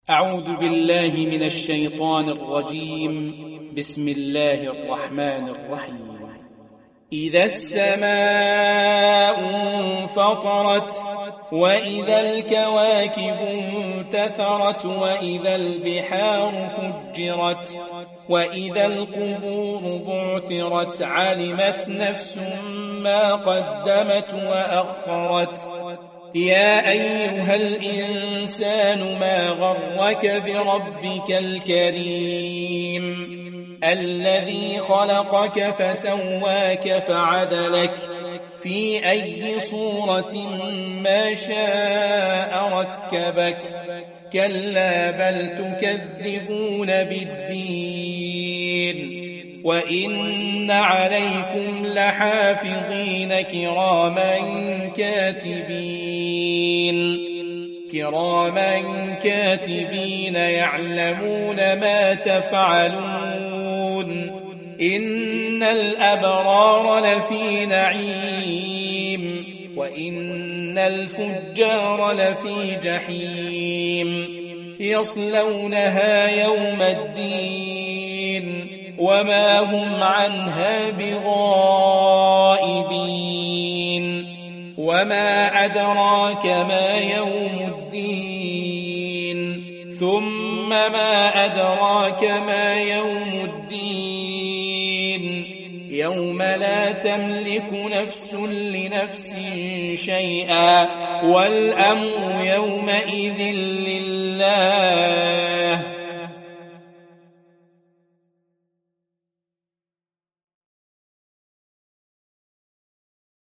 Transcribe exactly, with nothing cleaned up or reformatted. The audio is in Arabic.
أعوذ بالله من الشيطان الرجيم. بسم الله الرحمن الرحيم. إذا السماء انفطرت وإذا الكواكب انتثرت وإذا البحار فجرت وإذا القبور بعثرت علمت نفس ما قدمت وأخرت. يا أيها الإنسان ما غرك بربك الكريم الذي خلقك فسواك فعدلك في أي صورة ما شاء ركبك. كلا بل تكذبون بالدين وإن عليكم لحافظين كراما كاتبين كراما كاتبين يعلمون ما تفعلون. إن الأبرار لفي نعيم وإن الفجار لفي جحيم يصلونها يوم الدين وما هم عنها بغائبين. وما أدراك ما يوم الدين ثم ما أدراك ما يوم الدين يوم لا تملك نفس لنفس شيئا والأمر يومئذ لله.